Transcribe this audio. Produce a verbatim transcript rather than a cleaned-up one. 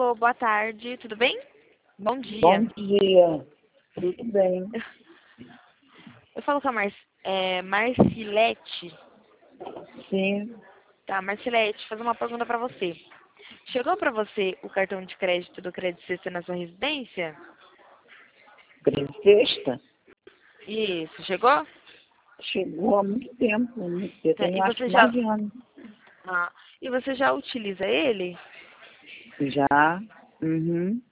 Alô, boa tarde, tudo bem? Bom dia. Bom dia, tudo bem? Eu falo com a Mar é, Marcilete. Sim, Tá, Marcilete, fazer uma pergunta pra você. Chegou pra você o cartão de crédito do Crédito Sexta na sua residência? sexta? Isso, chegou? Chegou há muito tempo, né? Eu Tá, e tenho acho você que já... nove anos. Ah, e você já utiliza ele? Já, uhum.